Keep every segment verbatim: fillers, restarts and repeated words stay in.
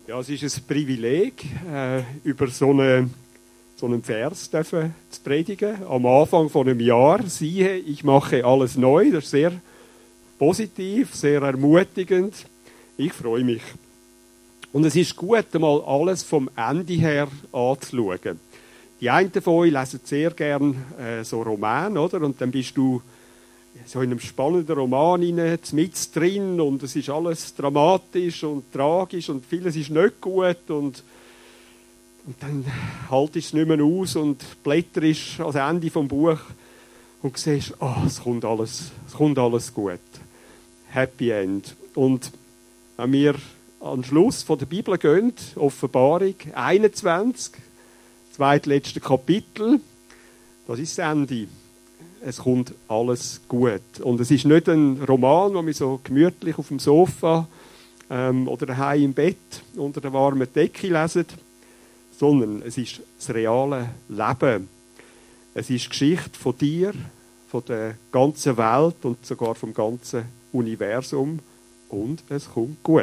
Ja, es ist ein Privileg, äh, über so, eine, so einen Vers dürfen zu predigen. Am Anfang von einem Jahr, siehe, ich mache alles neu. Das ist sehr positiv, sehr ermutigend. Ich freue mich. Und es ist gut, einmal alles vom Ende her anzuschauen. Die einen von euch lesen sehr gerne äh, so Romane, oder? Und dann bist du so in einem spannenden Roman rein, mit drin, und es ist alles dramatisch und tragisch und vieles ist nicht gut, und, und dann haltest du es nicht mehr aus und blätterst ans Ende vom Buch und siehst, oh, es kommt alles, es kommt alles gut. Happy End. Und wenn wir am Schluss von der Bibel gehen, Offenbarung einundzwanzig, zweitletzte Kapitel, das ist das Ende. Es kommt alles gut. Und es ist nicht ein Roman, wo wir so gemütlich auf dem Sofa ähm, oder daheim im Bett unter der warmen Decke lesen, sondern es ist das reale Leben. Es ist die Geschichte von dir, von der ganzen Welt und sogar vom ganzen Universum. Und es kommt gut.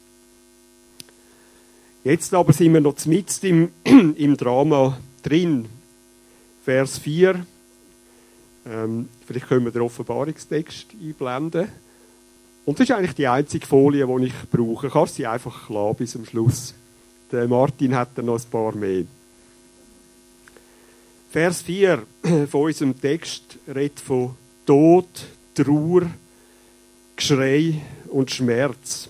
Jetzt aber sind wir noch mitten im, im Drama drin. Vers vier. Ähm, vielleicht können wir den Offenbarungstext einblenden. Und das ist eigentlich die einzige Folie, die ich brauche. Ich kann sie einfach klar bis zum Schluss. Der Martin hat dann noch ein paar mehr. Vers vier von unserem Text redet von Tod, Trauer, Geschrei und Schmerz,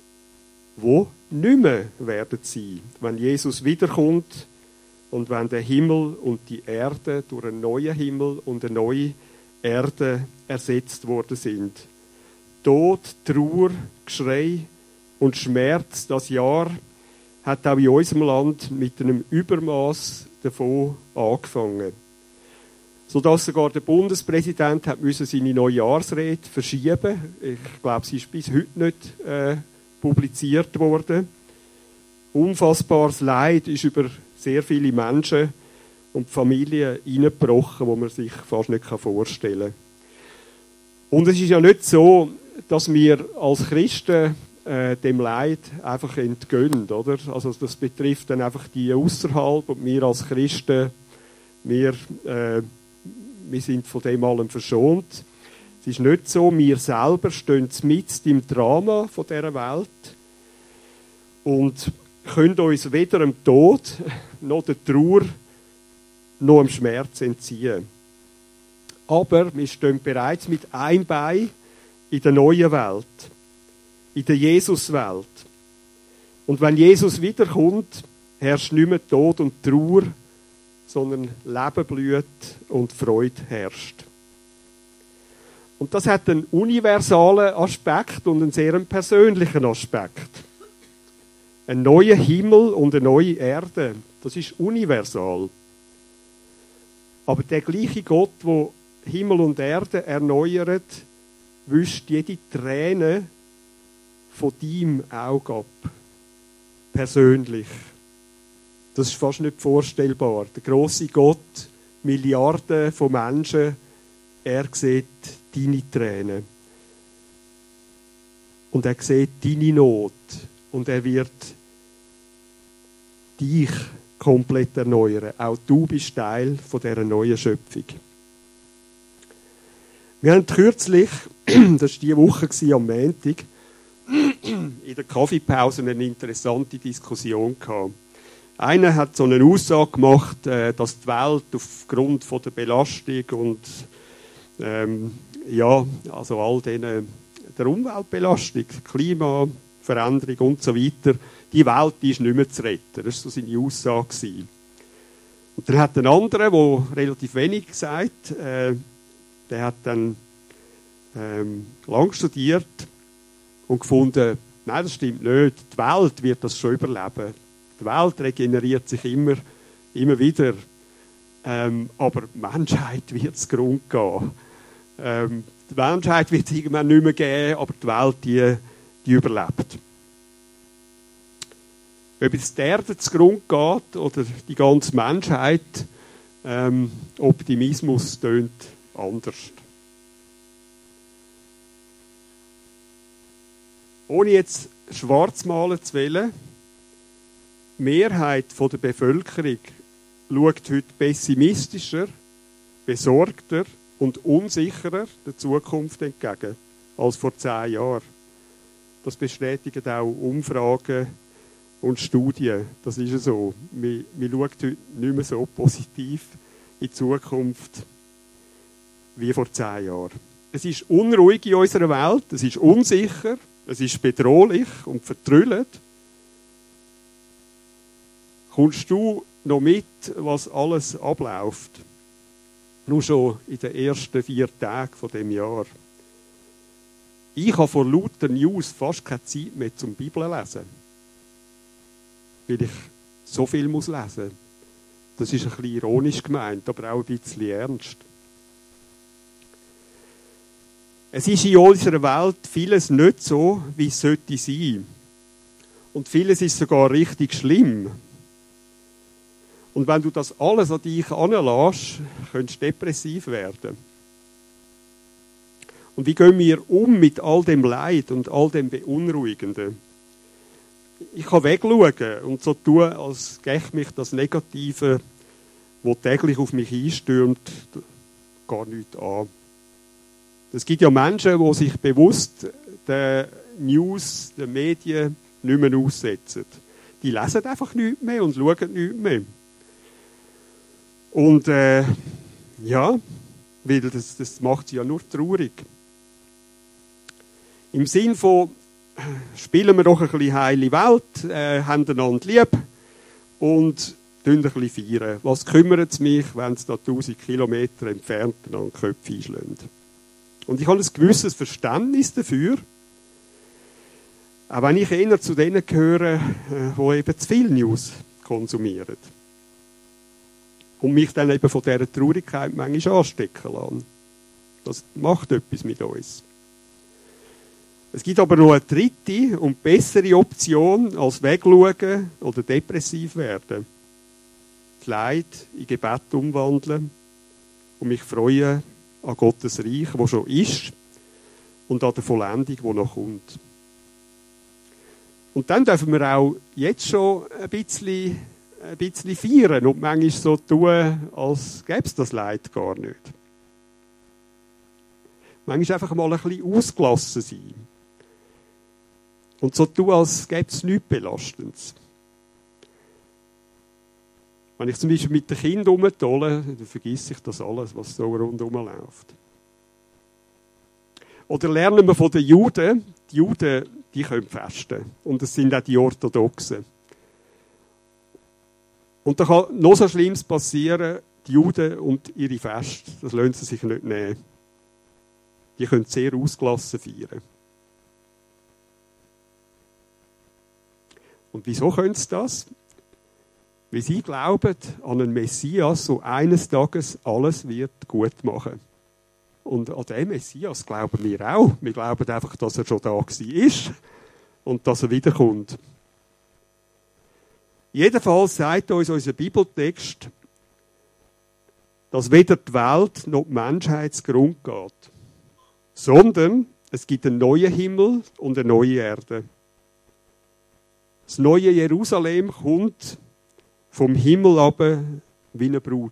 wo nicht mehr werden sein, wenn Jesus wiederkommt und wenn der Himmel und die Erde durch einen neuen Himmel und eine neue Erde ersetzt worden sind. Tod, Trauer, Geschrei und Schmerz, das Jahr hat auch in unserem Land mit einem Übermaß davon angefangen. Sodass sogar der Bundespräsident hat müssen seine Neujahrsrede verschieben. Ich glaube, sie ist bis heute nicht äh, publiziert worden. Unfassbares Leid ist über sehr viele Menschen und Familien hineingebrochen, wo man sich fast nicht vorstellen kann. Und es ist ja nicht so, dass wir als Christen äh, dem Leid einfach entgehen, oder? Also das betrifft dann einfach die außerhalb, und wir als Christen, wir, äh, wir sind von dem allem verschont. Es ist nicht so, wir selber stehen mitten im Drama von dieser Welt und können uns weder dem Tod noch der Trauer noch dem Schmerz entziehen. Aber wir stehen bereits mit einem Bein in der neuen Welt, in der Jesuswelt. Und wenn Jesus wiederkommt, herrscht nicht mehr Tod und Trauer, sondern Leben blüht und Freude herrscht. Und das hat einen universalen Aspekt und einen sehr persönlichen Aspekt. Ein neuer Himmel und eine neue Erde, das ist universal. Aber der gleiche Gott, der Himmel und Erde erneuert, wischt jede Träne von deinem Auge ab. Persönlich. Das ist fast nicht vorstellbar. Der grosse Gott, Milliarden von Menschen, er sieht deine Tränen. Und er sieht deine Not. Und er wird dich komplett erneuern. Auch du bist Teil von dieser neuen Schöpfung. Wir haben kürzlich, das war diese Woche am Montag, in der Kaffeepause eine interessante Diskussion gehabt. Einer hat so eine Aussage gemacht, dass die Welt aufgrund von der Belastung und ähm, ja, also all denen, der Umweltbelastung, Klimaveränderung und so weiter, die Welt die ist nicht mehr zu retten. Das war so seine Aussage. Und dann hat ein anderer, der relativ wenig gesagt, äh, der hat dann ähm, lang studiert und gefunden, nein, das stimmt nicht. Die Welt wird das schon überleben. Die Welt regeneriert sich immer, immer wieder. Ähm, aber die Menschheit wird zugrunde gehen. Ähm, die Menschheit wird es irgendwann nicht mehr geben, aber die Welt, die, die überlebt. Ob jetzt die Erde zugrunde geht oder die ganze Menschheit, ähm, Optimismus tönt anders. Ohne jetzt schwarz malen zu wollen, Die Mehrheit der Bevölkerung schaut heute pessimistischer, besorgter und unsicherer der Zukunft entgegen als vor zehn Jahren. Das bestätigen auch Umfragen und Studien. Das ist so. Man, man schaut heute nicht mehr so positiv in die Zukunft wie vor zehn Jahren. Es ist unruhig in unserer Welt, es ist unsicher, es ist bedrohlich und vertrüllt. Kommst du noch mit, was alles abläuft? Nur schon in den ersten vier Tagen von dem Jahr. Ich habe vor lauter News fast keine Zeit mehr zum Bibel lesen. Weil ich so viel muss lesen. Das ist ein bisschen ironisch gemeint, aber auch ein bisschen ernst. Es ist in unserer Welt vieles nicht so, wie es sollte sein. Und vieles ist sogar richtig schlimm. Und wenn du das alles an dich heranlässt, könntest du depressiv werden. Und wie gehen wir um mit all dem Leid und all dem Beunruhigenden? Ich kann wegschauen und so tun, als gäbe mich das Negative, das täglich auf mich einstürmt, gar nicht an. Es gibt ja Menschen, die sich bewusst den News, den Medien nicht mehr aussetzen. Die lesen einfach nichts mehr und schauen nichts mehr. Und äh, ja, weil das, das macht sie ja nur traurig. Im Sinn von, spielen wir doch ein bisschen heile Welt, äh, haben einander lieb und ein bisschen feiern. Was kümmert es mich, wenn es da tausend Kilometer entfernt an den Köpfe einschlägt? Und ich habe ein gewisses Verständnis dafür, auch wenn ich eher zu denen gehöre, die eben zu viel News konsumieren. Und mich dann eben von dieser Traurigkeit manchmal anstecken lassen. Das macht etwas mit uns. Es gibt aber noch eine dritte und bessere Option als wegschauen oder depressiv werden. Das Leid in Gebet umwandeln und mich freuen an Gottes Reich, das schon ist, und an der Vollendung, die noch kommt. Und dann dürfen wir auch jetzt schon ein bisschen, ein bisschen feiern und manchmal so tun, als gäbe es das Leid gar nicht. Manchmal einfach mal ein bisschen ausgelassen sein. Und so tun, als gäbe es nichts Belastendes. Wenn ich zum Beispiel mit den Kindern rumtolle, dann vergesse ich das alles, was so rundherum läuft. Oder lernen wir von den Juden. Die Juden, die können fasten. Und es sind auch die Orthodoxen. Und da kann noch so Schlimmes passieren, die Juden und ihre Feste, das lassen sie sich nicht nehmen. Die können sehr ausgelassen feiern. Und wieso können sie das? Weil sie glauben an einen Messias, der eines Tages alles wird gut machen. Und an den Messias glauben wir auch. Wir glauben einfach, dass er schon da war und dass er wiederkommt. Jedenfalls sagt uns unser Bibeltext, dass weder die Welt noch die Menschheit zugrunde geht, sondern es gibt einen neuen Himmel und eine neue Erde. Das neue Jerusalem kommt vom Himmel runter wie eine Brut.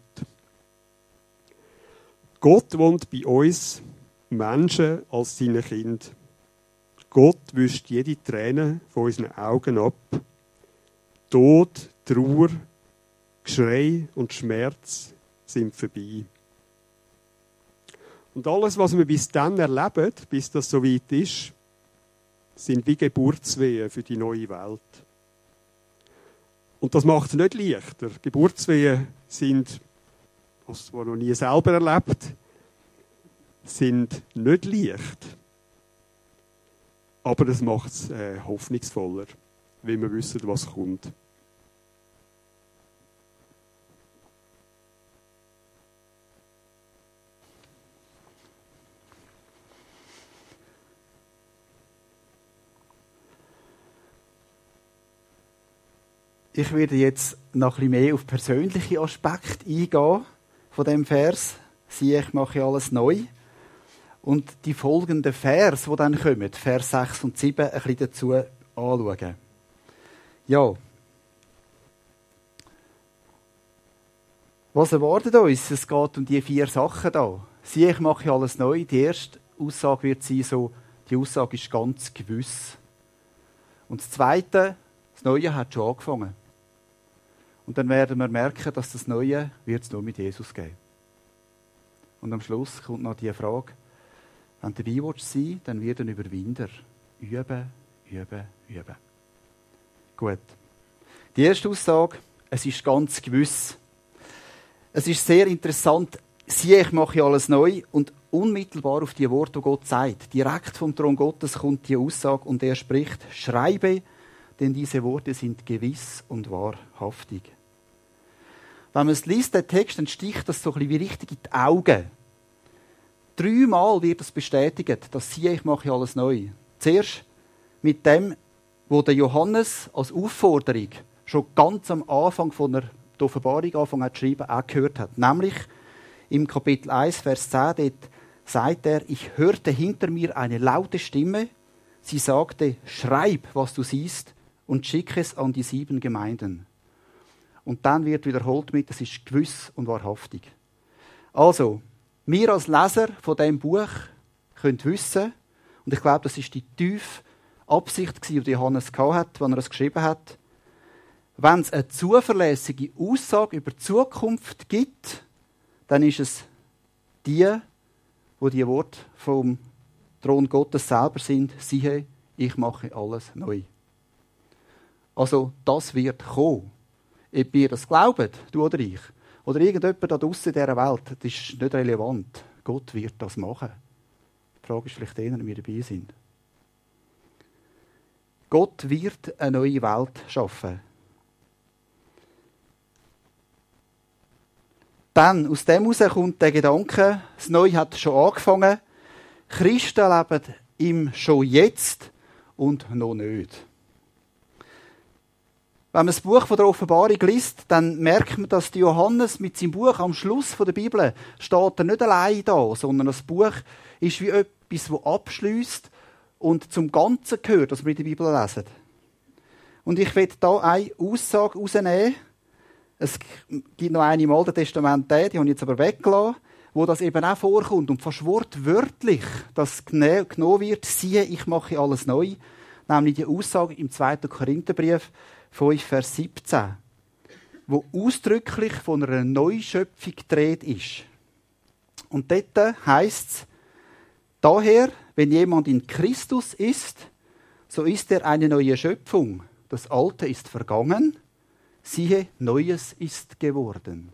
Gott wohnt bei uns Menschen als seine Kinder. Gott wischt jede Träne von unseren Augen ab. Tod, Trauer, Geschrei und Schmerz sind vorbei. Und alles, was wir bis dann erleben, bis das so weit ist, sind wie Geburtswehen für die neue Welt. Und das macht es nicht leichter. Geburtswehen sind, was man noch nie selber erlebt, sind nicht leicht. Aber das macht es äh, hoffnungsvoller, weil wir wissen, was kommt. Ich werde jetzt noch ein bisschen mehr auf persönliche Aspekte eingehen von dem Vers. Siehe, ich mache alles neu. Und die folgenden Vers, die dann kommen, Vers sechs und sieben, ein bisschen dazu anschauen. Ja. Was erwartet uns? Es geht um die vier Sachen da. Siehe, ich mache alles neu. Die erste Aussage wird sein, so, die Aussage ist ganz gewiss. Und das Zweite, das Neue hat schon angefangen. Und dann werden wir merken, dass das Neue wird es nur mit Jesus geben. Und am Schluss kommt noch die Frage, wenn du dabei willst sein, dann wird ein Überwinder. Üben, üben, üben. Gut. Die erste Aussage, es ist ganz gewiss. Es ist sehr interessant, siehe, ich mache alles neu und unmittelbar auf die Worte, die Gott sagt. Direkt vom Thron Gottes kommt die Aussage und er spricht, schreibe, denn diese Worte sind gewiss und wahrhaftig. Wenn man es liest, den Text, dann sticht das so ein bisschen wie richtig in die Augen. Dreimal wird es bestätigt, dass siehe, ich mache alles neu. Zuerst mit dem, wo der Johannes als Aufforderung schon ganz am Anfang von der Offenbarung angefangen hat zu schreiben, auch gehört hat. Nämlich im Kapitel eins, Vers zehn, dort sagt er, ich hörte hinter mir eine laute Stimme, sie sagte, schreib, was du siehst und schick es an die sieben Gemeinden. Und dann wird wiederholt mit, es ist gewiss und wahrhaftig. Also, wir als Leser von diesem Buch können wissen, und ich glaube, das ist die tiefe Absicht, die Johannes hatte, als er es geschrieben hat, wenn es eine zuverlässige Aussage über die Zukunft gibt, dann ist es die, wo die Worte vom Thron Gottes selber sind, siehe, ich mache alles neu. Also, das wird kommen. Ob wir das glauben, du oder ich, oder irgendjemand da draussen in dieser Welt, das ist nicht relevant. Gott wird das machen. Die Frage ist vielleicht eher, ob wir dabei sind. Gott wird eine neue Welt schaffen. Dann, aus dem heraus kommt der Gedanke, das Neue hat schon angefangen. Christen leben im schon jetzt und noch nicht. Wenn man das Buch von der Offenbarung liest, dann merkt man, dass Johannes mit seinem Buch am Schluss der Bibel steht er nicht allein da, sondern das Buch ist wie etwas, das abschliesst und zum Ganzen gehört, was wir in der Bibel lesen. Und ich will hier eine Aussage herausnehmen. Es gibt noch eine im Alten Testament, die, die habe ich jetzt aber weggelassen, wo das eben auch vorkommt und fast wortwörtlich das genommen wird, siehe, ich mache alles neu. Nämlich die Aussage im zweiten Korintherbrief, fünf, Vers siebzehn, wo ausdrücklich von einer Neuschöpfung die Rede ist. Und dort heisst es, daher, wenn jemand in Christus ist, so ist er eine neue Schöpfung. Das Alte ist vergangen, siehe, Neues ist geworden.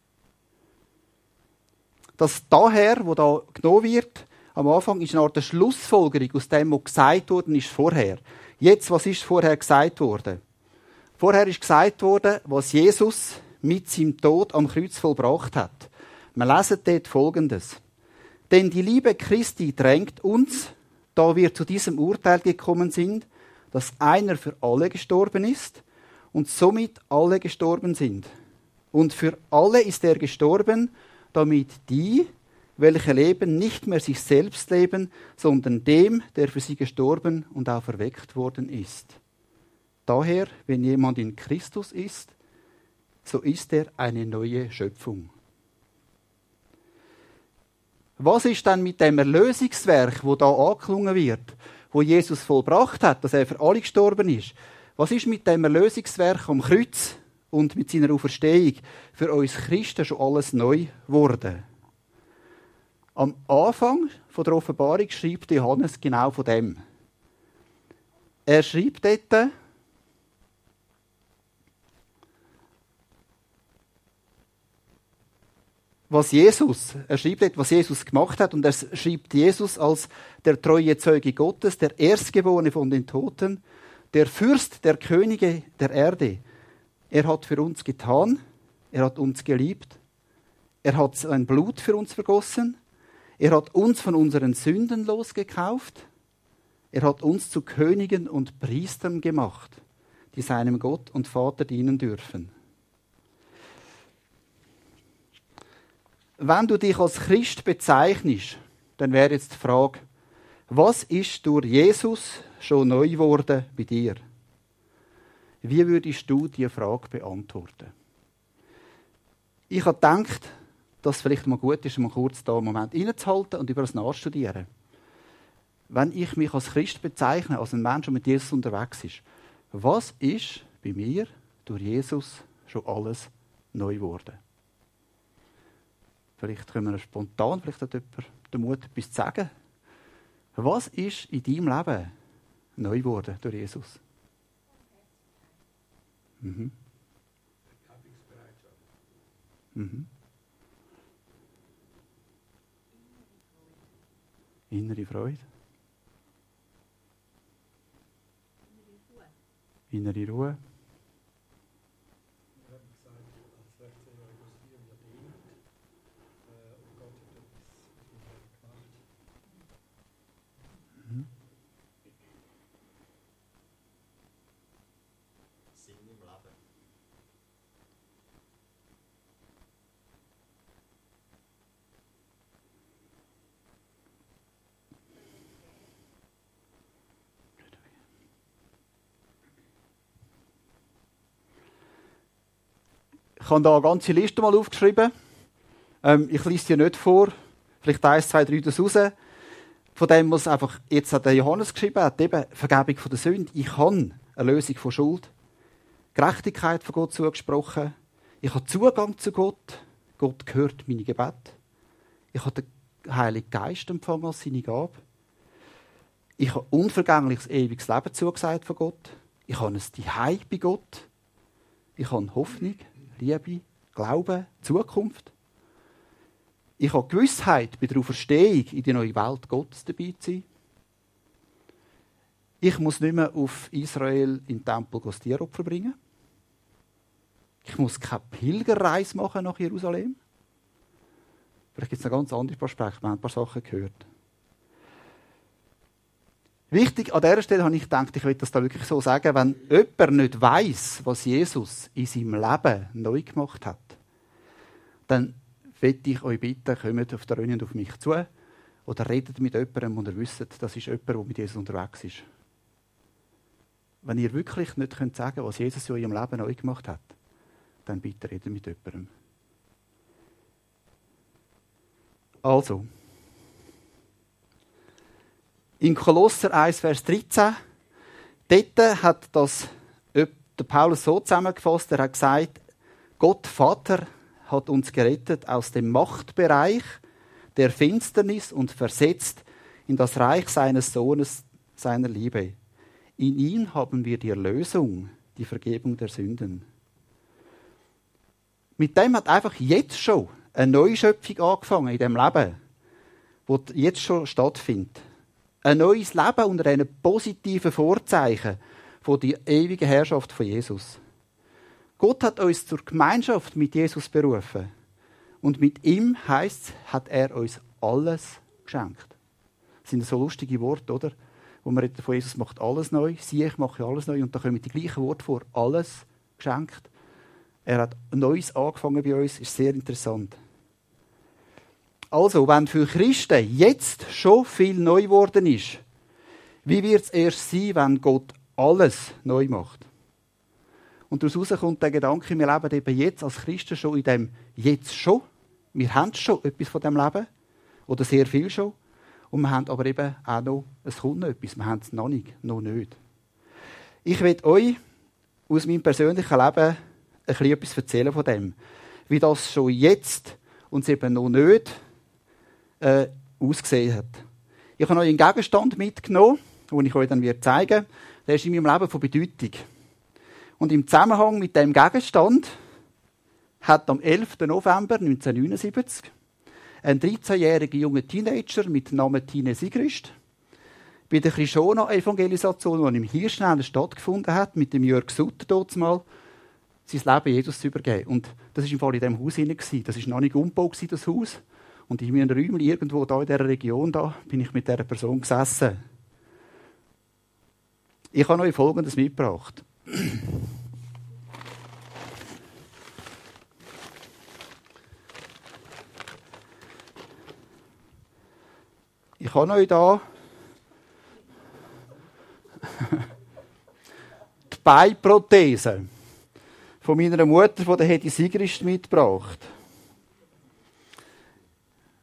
Das daher, wo da genommen wird, am Anfang ist eine Art Schlussfolgerung aus dem, was gesagt worden ist vorher. Jetzt, was ist vorher gesagt worden? Vorher ist gesagt worden, was Jesus mit seinem Tod am Kreuz vollbracht hat. Wir lesen dort Folgendes. Denn die Liebe Christi drängt uns, da wir zu diesem Urteil gekommen sind, dass einer für alle gestorben ist und somit alle gestorben sind. Und für alle ist er gestorben, damit die, welche leben, nicht mehr sich selbst leben, sondern dem, der für sie gestorben und auferweckt worden ist. Daher, wenn jemand in Christus ist, so ist er eine neue Schöpfung. Was ist dann mit dem Erlösungswerk, wo da angeklungen wird, wo Jesus vollbracht hat, dass er für alle gestorben ist? Was ist mit dem Erlösungswerk am Kreuz und mit seiner Auferstehung für uns Christen schon alles neu geworden? Am Anfang von der Offenbarung schreibt Johannes genau von dem. Er schreibt dort, was Jesus, er schreibt dort, was Jesus gemacht hat, und er schreibt Jesus als der treue Zeuge Gottes, der Erstgeborene von den Toten, der Fürst der Könige der Erde. Er hat für uns getan, er hat uns geliebt, er hat sein Blut für uns vergossen, er hat uns von unseren Sünden losgekauft, er hat uns zu Königen und Priestern gemacht, die seinem Gott und Vater dienen dürfen. Wenn du dich als Christ bezeichnest, dann wäre jetzt die Frage, was ist durch Jesus schon neu geworden bei dir? Wie würdest du diese Frage beantworten? Ich habe gedacht, dass es vielleicht mal gut ist, mal kurz da einen Moment innezuhalten und über das nachzustudieren. Wenn ich mich als Christ bezeichne, als ein Mensch, der mit Jesus unterwegs ist, was ist bei mir durch Jesus schon alles neu geworden? Vielleicht können wir spontan, vielleicht hat jemand den Mut, etwas zu sagen. Was ist in deinem Leben neu geworden durch Jesus? Mhm. Mhm. Innere Freude. Innere Ruhe. Ich habe da eine ganze Liste mal aufgeschrieben. Ähm, ich lese die nicht vor. Vielleicht eins, zwei, drei das raus. Von dem, was einfach jetzt hat der Johannes geschrieben hat, eben Vergebung von der Sünde. Ich habe eine Lösung von Schuld. Gerechtigkeit von Gott zugesprochen. Ich habe Zugang zu Gott. Gott hört meine Gebete. Ich habe den Heiligen Geist empfangen als seine Gabe. Ich habe unvergängliches, ewiges Leben zugesagt von Gott. Ich habe ein Zuhause bei Gott. Ich habe Hoffnung, Liebe, Glauben, Zukunft. Ich habe Gewissheit, bei der Auferstehung in die neue Welt Gottes dabei zu sein. Ich muss nicht mehr auf Israel in den Tempel Tieropfer bringen. Ich muss keine Pilgerreise machen nach Jerusalem. Vielleicht gibt es noch ganz andere Aspekte. Wir haben ein paar Sachen gehört. Wichtig, an dieser Stelle habe ich gedacht, ich will das da wirklich so sagen, wenn jemand nicht weiss, was Jesus in seinem Leben neu gemacht hat, dann möchte ich euch bitten, kommt auf der Röne auf mich zu oder redet mit jemandem und ihr wisst, das ist jemand, der mit Jesus unterwegs ist. Wenn ihr wirklich nicht könnt sagen, was Jesus in eurem Leben neu gemacht hat, dann bitte redet mit jemandem. Also, in Kolosser eins, Vers dreizehn, dort hat das der Paulus so zusammengefasst, er hat gesagt, Gott Vater hat uns gerettet aus dem Machtbereich der Finsternis und versetzt in das Reich seines Sohnes, seiner Liebe. In ihm haben wir die Erlösung, die Vergebung der Sünden. Mit dem hat einfach jetzt schon eine Neuschöpfung angefangen in dem Leben, wo jetzt schon stattfindet. Ein neues Leben unter einem positiven Vorzeichen von der ewigen Herrschaft von Jesus. Gott hat uns zur Gemeinschaft mit Jesus berufen. Und mit ihm, heisst es, hat er uns alles geschenkt. Das sind so lustige Worte, oder? Wo man redet von Jesus macht alles neu. Siehe, ich mache alles neu. Und da kommen die gleichen Worte vor. Alles geschenkt. Er hat Neues angefangen bei uns. Ist sehr interessant. Also, wenn für Christen jetzt schon viel neu geworden ist, wie wird es erst sein, wenn Gott alles neu macht? Und daraus kommt der Gedanke, wir leben eben jetzt als Christen schon in dem Jetzt schon. Wir haben schon etwas von dem Leben. Oder sehr viel schon. Und wir haben aber eben auch noch, es kommt noch etwas. Wir haben es noch nicht, noch nicht. Ich will euch aus meinem persönlichen Leben ein bisschen etwas erzählen von dem. Wie das schon jetzt uns eben noch nicht Äh, ausgesehen hat. Ich habe euch einen Gegenstand mitgenommen, den ich euch dann zeigen werde. Der ist in meinem Leben von Bedeutung. Und im Zusammenhang mit dem Gegenstand hat am elften November neunzehnhundertneunundsiebzig ein dreizehnjähriger junger Teenager mit dem Namen Tine Sigrist bei der Krishona-Evangelisation, die im Hirschnellen stattgefunden hat, mit dem Jörg Sutter dort mal, sein Leben Jesus zu übergeben. Und das war im Fall in diesem Haus hinein. Das war noch nicht umgebaut, das Haus. Und in meinem Räumchen irgendwo da in dieser Region da, bin ich mit dieser Person gesessen. Ich habe euch Folgendes mitgebracht. Ich habe euch da die Beinprothese von meiner Mutter, von der Hedi Sigrist, mitgebracht.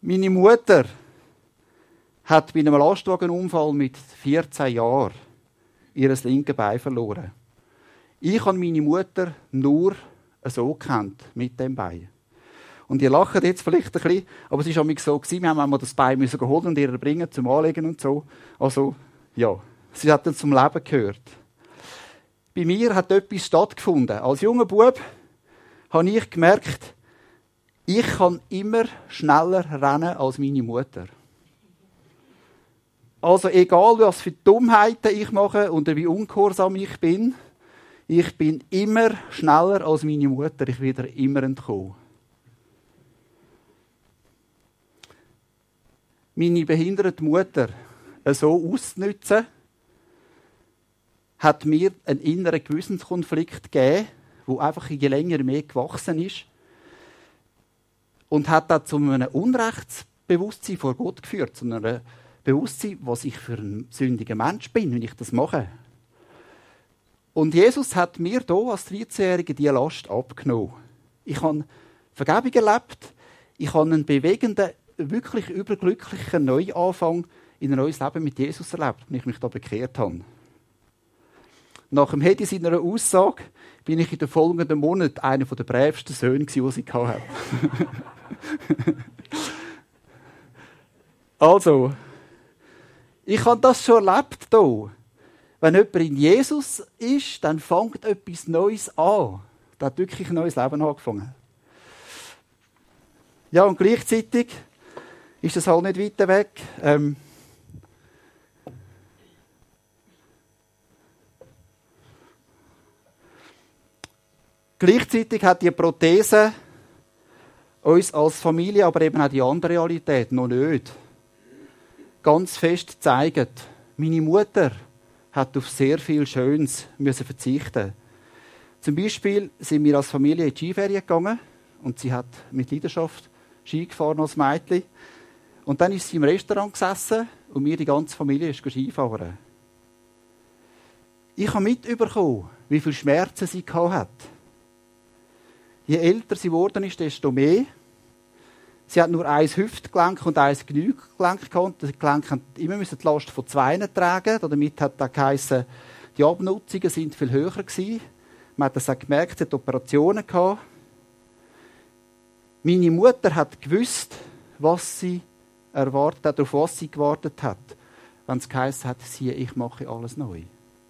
Meine Mutter hat bei einem Lastwagenunfall mit vierzehn Jahren ihr linkes Bein verloren. Ich habe meine Mutter nur so gekannt, mit dem Bein. Und ihr lacht jetzt vielleicht ein bisschen, aber es war so, wir haben einmal das Bein geholt und ihr bringen zum Anlegen und so. Also, ja, sie hat dann zum Leben gehört. Bei mir hat etwas stattgefunden. Als junger Bub habe ich gemerkt, ich kann immer schneller rennen als meine Mutter. Also egal, was für Dummheiten ich mache und wie ungehorsam ich bin, ich bin immer schneller als meine Mutter. Ich werde immer entkommen. Meine behinderte Mutter so auszunutzen, hat mir einen inneren Gewissenskonflikt gegeben, der einfach je länger mehr gewachsen ist und hat dann zu einem Unrechtsbewusstsein vor Gott geführt, zu einem Bewusstsein, was ich für ein sündiger Mensch bin, wenn ich das mache. Und Jesus hat mir hier als dreizehnjähriger diese Last abgenommen. Ich habe Vergebung erlebt, ich habe einen bewegenden, wirklich überglücklichen Neuanfang in ein neues Leben mit Jesus erlebt, wenn ich mich da bekehrt habe. Nach dem Hedi seiner Aussage bin ich in den folgenden Monaten einer der brävsten Söhne, die sie hatte. Also, ich habe das schon erlebt hier. Wenn jemand in Jesus ist, dann fängt etwas Neues an. Da hat wirklich ein neues Leben angefangen. Ja, und gleichzeitig ist das halt nicht weiter weg. Ähm, gleichzeitig hat die Prothese uns als Familie, aber eben auch die andere Realität noch nicht ganz fest gezeigt. Meine Mutter hat auf sehr viel Schönes müssen verzichten. Zum Beispiel sind wir als Familie in die Skiferien gegangen und sie hat mit Leidenschaft Ski gefahren als Mädchen. Und dann ist sie im Restaurant gesessen und wir, die ganze Familie, ist Skifahren. Ich habe mitbekommen, wie viele Schmerzen sie hat. Je älter sie geworden ist, desto mehr. Sie hat nur ein Hüftgelenk und ein Kniegelenk gehabt. Das Gelenk musste immer die Last von zwei tragen. Damit hat das geheissen, die Abnutzungen sind viel höher gewesen. Man hat das auch gemerkt, sie hat Operationen gehabt. Meine Mutter hat gewusst, was sie erwartet hat, auf was sie gewartet hat, wenn es geheißen hat, siehe, ich mache alles neu.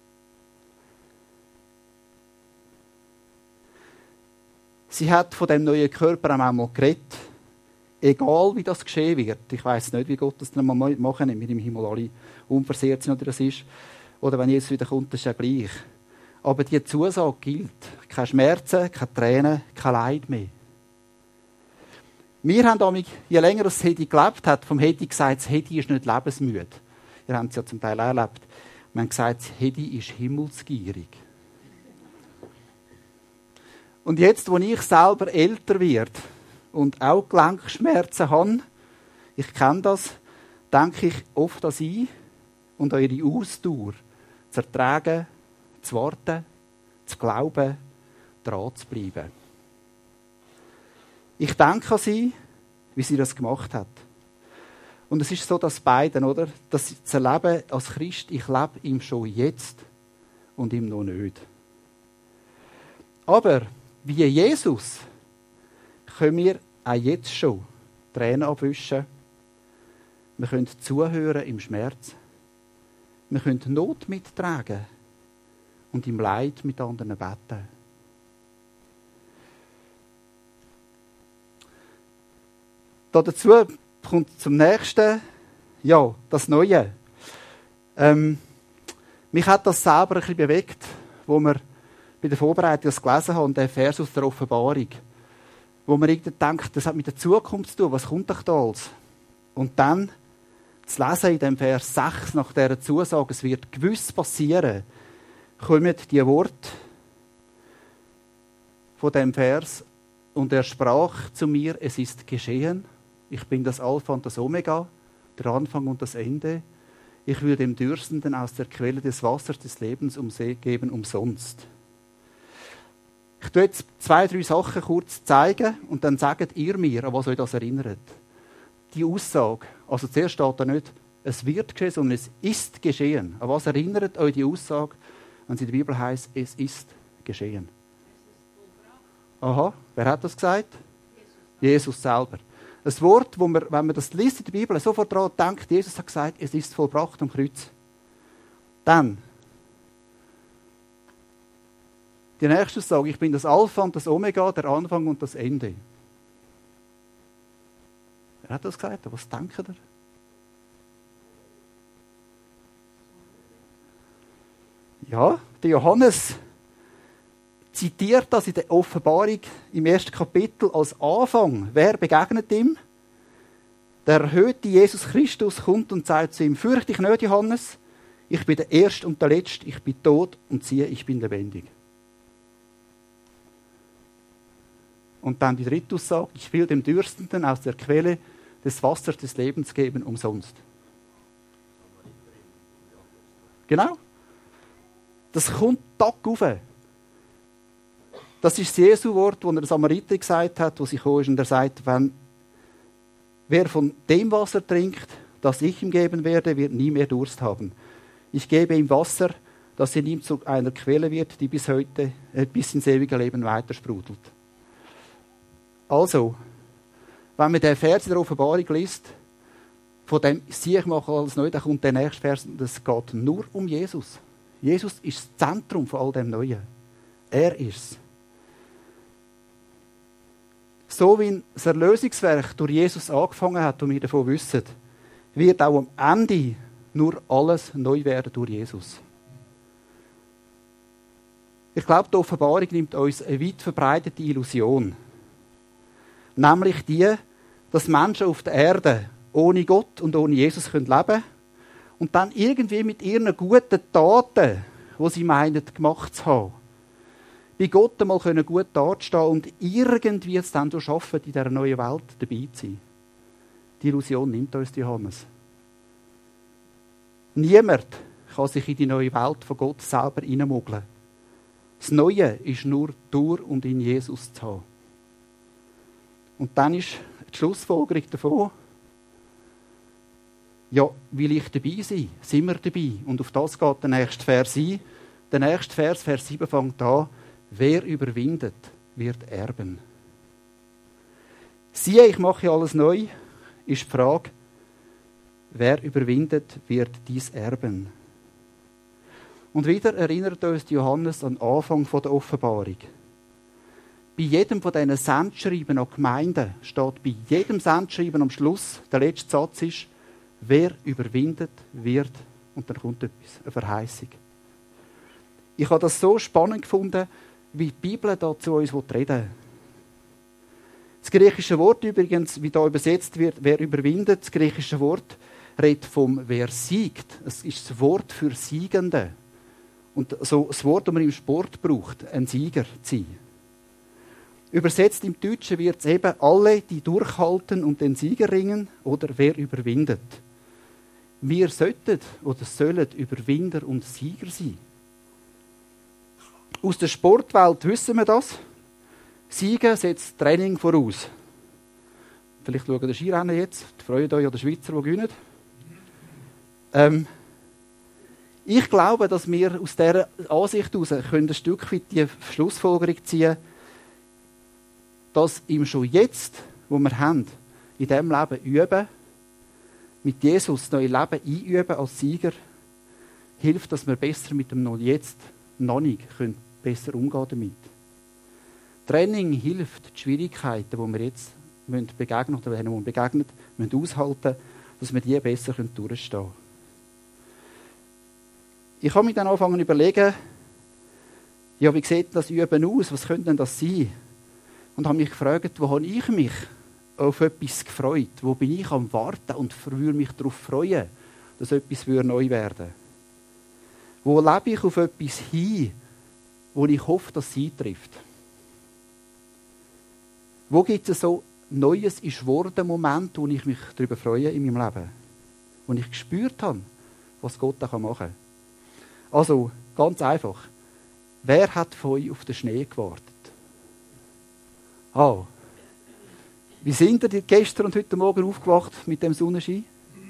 Sie hat von dem neuen Körper auch einmal geredet. Egal, wie das geschehen wird. Ich weiss nicht, wie Gott das dann mal machen wird, mit im Himmel alle unversehrt sind oder das ist. Oder wenn Jesus wieder kommt, das ist ja gleich. Aber die Zusage gilt. Keine Schmerzen, keine Tränen, kein Leid mehr. Wir haben damit, je länger das Hedi gelebt hat, vom Hedi gesagt, das Hedi ist nicht lebensmüde. Ihr habt es ja zum Teil auch erlebt. Wir haben gesagt, das Hedi ist himmelsgierig. Und jetzt, wo ich selber älter werde und auch Gelenkschmerzen habe, ich kenne das, denke ich oft an Sie und an Ihre Ausdauer, zu ertragen, zu warten, zu glauben, dran zu bleiben. Ich denke an Sie, wie sie das gemacht hat. Und es ist so, dass beiden, oder? Das zu erleben als Christ, ich lebe ihm schon jetzt und ihm noch nicht. Aber wie Jesus können wir auch jetzt schon Tränen abwischen. Wir können zuhören im Schmerz. Wir können Not mittragen und im Leid mit anderen beten. Da dazu kommt zum nächsten, ja, das Neue. Ähm, mich hat das selber ein bisschen bewegt, wo wir bei der Vorbereitung das gelesen haben, der Vers aus der Offenbarung, wo man irgendwie denkt, das hat mit der Zukunft zu tun, was kommt doch da alles? Und dann zu lesen in dem Vers sechs, nach dieser Zusage, es wird gewiss passieren, kommen die Worte von dem Vers, und er sprach zu mir, es ist geschehen, ich bin das Alpha und das Omega, der Anfang und das Ende. Ich will dem Dürstenden aus der Quelle des Wassers des Lebens geben umsonst. Ich tue jetzt zwei, drei Sachen kurz zeigen und dann sagt ihr mir, an was euch das erinnert. die Aussage, also zuerst steht da nicht, es wird geschehen, sondern es ist geschehen. An was erinnert euch die Aussage, wenn sie in der Bibel heisst, es ist geschehen? Aha, wer hat das gesagt? Jesus, Jesus selber. Ein Wort, wo man, wenn man das liest in der Bibel, sofort daran denkt, Jesus hat gesagt, es ist vollbracht am Kreuz. Dann, die nächste Aussage, ich bin das Alpha und das Omega, der Anfang und das Ende. Wer hat das gesagt? Was denkt ihr? Ja, der Johannes zitiert das in der Offenbarung im ersten Kapitel als Anfang. Wer begegnet ihm? Der erhöhte Jesus Christus kommt und sagt zu ihm, fürchte dich nicht, Johannes, ich bin der Erste und der Letzte, ich bin tot und siehe, ich bin lebendig. Und dann die dritte Aussage, ich will dem Dürstenden aus der Quelle des Wassers des Lebens geben, umsonst. Genau. Das kommt Tag auf. Das ist das Jesu-Wort, das er der Samariter gesagt hat, wo sie gekommen ist, und er sagt, wenn wer von dem Wasser trinkt, das ich ihm geben werde, wird nie mehr Durst haben. Ich gebe ihm Wasser, das in ihm zu einer Quelle wird, die bis heute, äh, bis ins ewige Leben weitersprudelt. Also, wenn man den Vers in der Offenbarung liest, von dem «Sieh, ich mache alles neu», dann kommt der nächste Vers, und es geht nur um Jesus. Jesus ist das Zentrum von all dem Neuen. Er ist es. So wie das Erlösungswerk durch Jesus angefangen hat, und wir davon wissen, wird auch am Ende nur alles neu werden durch Jesus. Ich glaube, die Offenbarung nimmt uns eine weit verbreitete Illusion. Nämlich die, dass Menschen auf der Erde ohne Gott und ohne Jesus leben können und dann irgendwie mit ihren guten Taten, die sie meinen, gemacht zu haben, bei Gott einmal gut dastehen und irgendwie es dann schaffen, in dieser neuen Welt dabei zu sein. Die Illusion nimmt uns Johannes. Niemand kann sich in die neue Welt von Gott selber hineinmogeln. Das Neue ist nur durch und in Jesus zu haben. Und dann ist die Schlussfolgerung davon, ja, will ich dabei sein? Sind wir dabei? Und auf das geht der nächste Vers ein. Der nächste Vers, Vers sieben, fängt an, wer überwindet, wird erben. Siehe, ich mache alles neu, ist die Frage, wer überwindet, wird dies erben. Und wieder erinnert uns Johannes an den Anfang der Offenbarung. Bei jedem von diesen Sendschreiben an Gemeinden steht bei jedem Sendschreiben am Schluss, der letzte Satz ist, wer überwindet, wird, und dann kommt etwas, eine Verheißung. Ich habe das so spannend gefunden, wie die Bibel da zu uns reden will. Das griechische Wort übrigens, wie da übersetzt wird, wer überwindet, das griechische Wort redet vom wer siegt. Es ist das Wort für Siegende. Und so das Wort, das man im Sport braucht, ein Sieger zu sein. Übersetzt im Deutschen wird es eben alle, die durchhalten und den Sieger ringen, oder wer überwindet. Wir sollten oder sollen Überwinder und Sieger sein. Aus der Sportwelt wissen wir das. Siegen setzt Training voraus. Vielleicht schauen die Skirennen jetzt. Freut euch an den Schweizer, die gewinnen. Ähm, ich glaube, dass wir aus dieser Ansicht heraus ein Stück weit die Schlussfolgerung ziehen können, dass ihm schon jetzt, wo wir haben, in diesem Leben üben, mit Jesus das neue Leben einüben als Sieger, hilft, dass wir besser mit dem noch jetzt, noch nicht, können besser umgehen damit. Training hilft, die Schwierigkeiten, die wir jetzt begegnen oder denen wir begegnen, müssen aushalten, dass wir die besser durchstehen können. Ich habe mir dann angefangen zu überlegen, ja, wie sieht das Üben aus? Was könnte denn das sein? Und habe mich gefragt, wo habe ich mich auf etwas gefreut? Wo bin ich am Warten und würde mich darauf freuen, dass etwas neu werden würde? Wo lebe ich auf etwas hin, wo ich hoffe, dass es eintrifft? Wo gibt es so Neues ist geworden Moment, wo ich mich darüber freue in meinem Leben? Wo ich gespürt habe, was Gott da machen kann. Also, ganz einfach. Wer hat von euch auf den Schnee gewartet? Ah, Wie sind ihr gestern und heute Morgen aufgewacht mit dem Sonnenschein?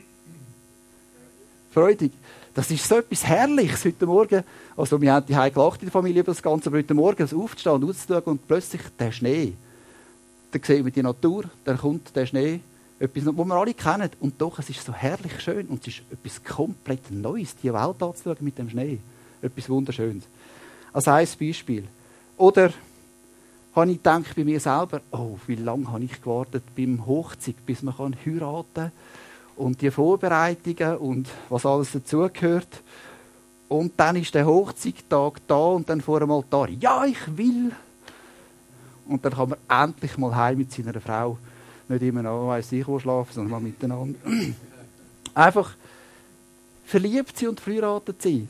Freudig. Das ist so etwas Herrliches heute Morgen. Also wir haben die Hause gelacht in der Familie über das Ganze, aber heute Morgen also aufzustehen und rauszuschauen und plötzlich der Schnee. Dann sehen wir die Natur, dann kommt der Schnee, etwas, was wir alle kennen. Und doch, es ist so herrlich schön und es ist etwas komplett Neues, die Welt anzuschauen mit dem Schnee. Etwas Wunderschönes. Als ein Beispiel. Oder habe ich gedacht bei mir selber, oh, wie lange habe ich gewartet beim Hochzeit, bis man heiraten kann. Und die Vorbereitungen und was alles dazugehört. Und dann ist der Hochzeittag da und dann vor dem Altar, ja, ich will. Und dann kann man endlich mal heim mit seiner Frau. Nicht immer noch, weiss ich, wo schlafen, sondern mal miteinander. Einfach verliebt sein und verheiratet sein.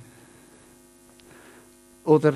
Oder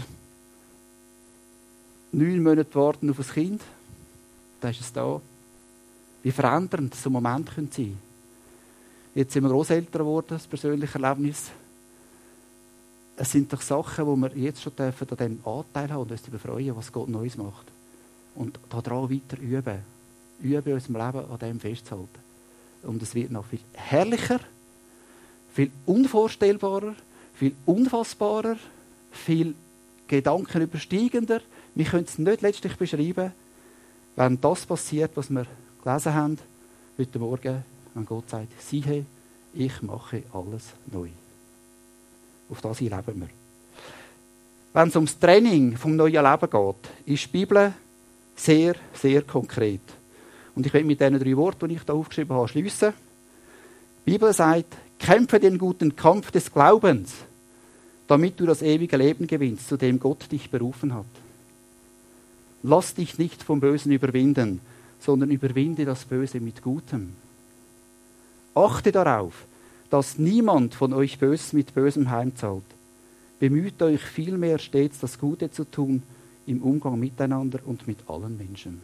neun Monate warten auf ein Kind, dann ist es da. Wie verändernd so Momente sein können. Jetzt sind wir Großeltern geworden, das persönliche Erlebnis. Es sind doch Sachen, wo wir jetzt schon dürfen, an dem Anteil haben und uns darüber freuen, was Gott Neues macht. Und daran weiter üben. Üben in unserem Leben, an dem festzuhalten. Und es wird noch viel herrlicher, viel unvorstellbarer, viel unfassbarer, viel gedankenübersteigender. Wir können es nicht letztlich beschreiben, wenn das passiert, was wir gelesen haben heute Morgen, wenn Gott sagt, siehe, ich mache alles neu. Auf das hier leben wir. Wenn es ums Training vom neuen Leben geht, ist die Bibel sehr, sehr konkret. Und ich will mit diesen drei Worten, die ich da aufgeschrieben habe, schliessen. Die Bibel sagt, kämpfe den guten Kampf des Glaubens, damit du das ewige Leben gewinnst, zu dem Gott dich berufen hat. Lass dich nicht vom Bösen überwinden, sondern überwinde das Böse mit Gutem. Achte darauf, dass niemand von euch Böses mit Bösem heimzahlt. Bemüht euch vielmehr stets, das Gute zu tun im Umgang miteinander und mit allen Menschen.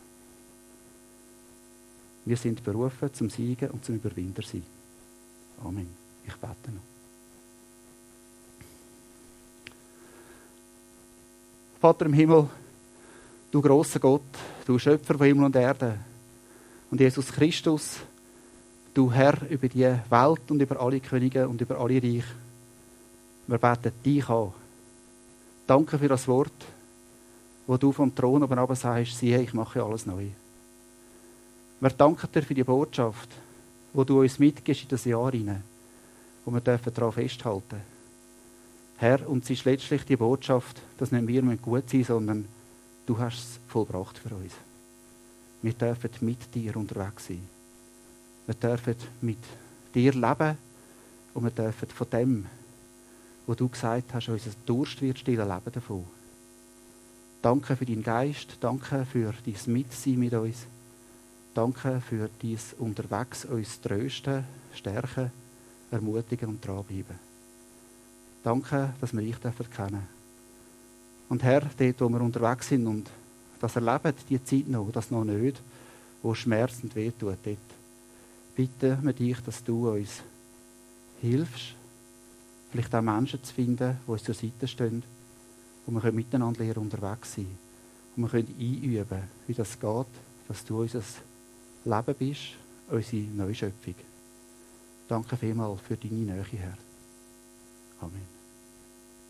Wir sind berufen zum Siegen und zum Überwinder sein. Amen. Ich bete noch. Vater im Himmel, du grosser Gott, du Schöpfer von Himmel und Erde und Jesus Christus, du Herr über die Welt und über alle Könige und über alle Reiche. Wir beten dich an. Danke für das Wort, wo du vom Thron oben runter sagst, siehe, ich mache alles neu. Wir danken dir für die Botschaft, wo du uns mitgibst in das Jahr hinein, wo wir daran festhalten dürfen. Herr, und es ist letztlich die Botschaft, dass nicht wir gut sein müssen, sondern du hast es vollbracht für uns. Wir dürfen mit dir unterwegs sein. Wir dürfen mit dir leben und wir dürfen von dem, was du gesagt hast, unser Durst wird stillen, leben davon. Danke für deinen Geist, danke für dein Mitsein mit uns. Danke für dein Unterwegs, uns trösten, stärken, ermutigen und dranbleiben. Danke, dass wir dich kennen dürfen. Und Herr, dort, wo wir unterwegs sind und das erleben, die Zeit noch, das noch nicht, wo schmerzend wehtut, dort bitten wir dich, dass du uns hilfst, vielleicht auch Menschen zu finden, die uns zur Seite stehen, wo wir miteinander unterwegs sein können, wo wir einüben können, wie das geht, dass du unser Leben bist, unsere Neuschöpfung. Danke vielmals für deine Nähe, Herr. Amen.